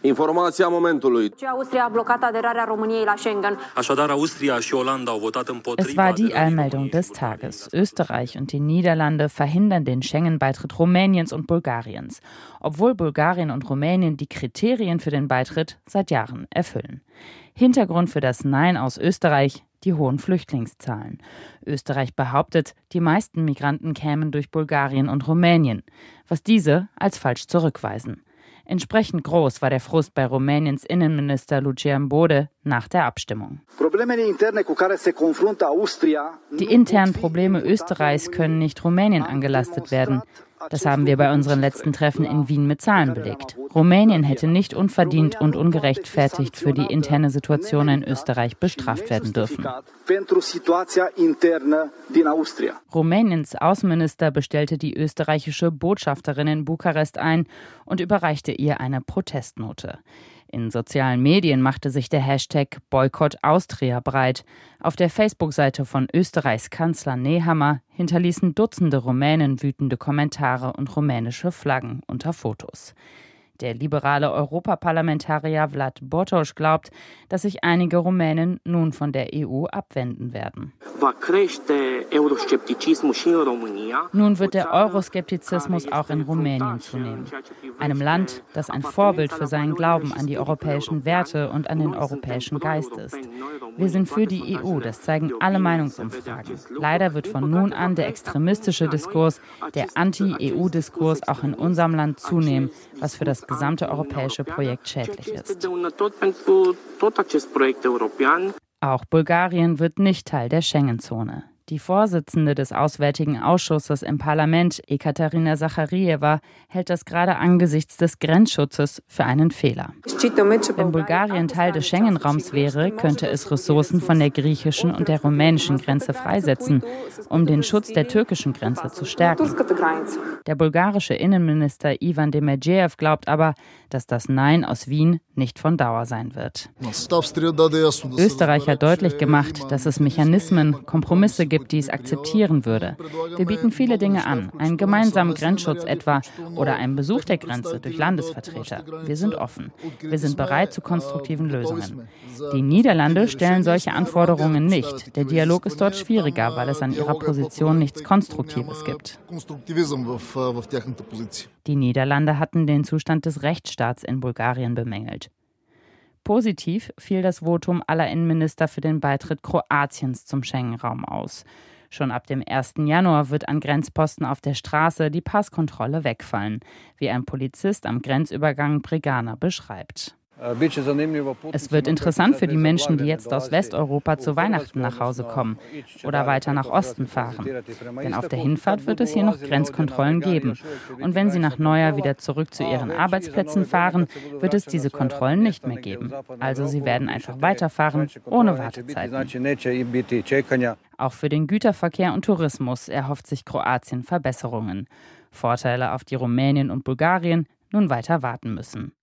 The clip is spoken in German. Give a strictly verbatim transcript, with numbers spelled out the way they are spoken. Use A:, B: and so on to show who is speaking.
A: Informația momentului.
B: Es war die Allmeldung des Tages. Österreich und die Niederlande verhindern den Schengen-Beitritt Rumäniens und Bulgariens, obwohl Bulgarien und Rumänien die Kriterien für den Beitritt seit Jahren erfüllen. Hintergrund für das Nein aus Österreich: die hohen Flüchtlingszahlen. Österreich behauptet, die meisten Migranten kämen durch Bulgarien und Rumänien, was diese als falsch zurückweisen. Entsprechend groß war der Frust bei Rumäniens Innenminister Lucian Bode nach der Abstimmung. Die internen Probleme Österreichs können nicht Rumänien angelastet werden. Das haben wir bei unseren letzten Treffen in Wien mit Zahlen belegt. Rumänien hätte nicht unverdient und ungerechtfertigt für die interne Situation in Österreich bestraft werden dürfen. Rumäniens Außenminister bestellte die österreichische Botschafterin in Bukarest ein und überreichte ihr eine Protestnote. In sozialen Medien machte sich der Hashtag Boykott Austria breit. Auf der Facebook-Seite von Österreichs Kanzler Nehammer hinterließen Dutzende Rumänen wütende Kommentare und rumänische Flaggen unter Fotos. Der liberale Europaparlamentarier Vlad Botoș glaubt, dass sich einige Rumänen nun von der E U abwenden werden. Nun wird der Euroskeptizismus auch in Rumänien zunehmen. Einem Land, das ein Vorbild für seinen Glauben an die europäischen Werte und an den europäischen Geist ist. Wir sind für die E U, das zeigen alle Meinungsumfragen. Leider wird von nun an der extremistische Diskurs, der Anti-E U-Diskurs auch in unserem Land zunehmen, was für das gesamte europäische Projekt schädlich ist. Auch Bulgarien wird nicht Teil der Schengen-Zone. Die Vorsitzende des Auswärtigen Ausschusses im Parlament, Ekaterina Sacharieva, hält das gerade angesichts des Grenzschutzes für einen Fehler. Wenn Bulgarien Teil des Schengen-Raums wäre, könnte es Ressourcen von der griechischen und der rumänischen Grenze freisetzen, um den Schutz der türkischen Grenze zu stärken. Der bulgarische Innenminister Ivan Demirdzijev glaubt aber, dass das Nein aus Wien nicht von Dauer sein wird. Österreich hat deutlich gemacht, dass es Mechanismen, Kompromisse gibt, die es akzeptieren würde. Wir bieten viele Dinge an, einen gemeinsamen Grenzschutz etwa oder einen Besuch der Grenze durch Landesvertreter. Wir sind offen. Wir sind bereit zu konstruktiven Lösungen. Die Niederlande stellen solche Anforderungen nicht. Der Dialog ist dort schwieriger, weil es an ihrer Position nichts Konstruktives gibt. Die Niederlande hatten den Zustand des Rechtsstaats in Bulgarien bemängelt. Positiv fiel das Votum aller Innenminister für den Beitritt Kroatiens zum Schengen-Raum aus. Schon ab dem ersten Januar wird an Grenzposten auf der Straße die Passkontrolle wegfallen, wie ein Polizist am Grenzübergang Bregana beschreibt. Es wird interessant für die Menschen, die jetzt aus Westeuropa zu Weihnachten nach Hause kommen oder weiter nach Osten fahren. Denn auf der Hinfahrt wird es hier noch Grenzkontrollen geben. Und wenn sie nach Neujahr wieder zurück zu ihren Arbeitsplätzen fahren, wird es diese Kontrollen nicht mehr geben. Also sie werden einfach weiterfahren, ohne Wartezeiten. Auch für den Güterverkehr und Tourismus erhofft sich Kroatien Verbesserungen. Vorteile, auf die Rumänien und Bulgarien nun weiter warten müssen.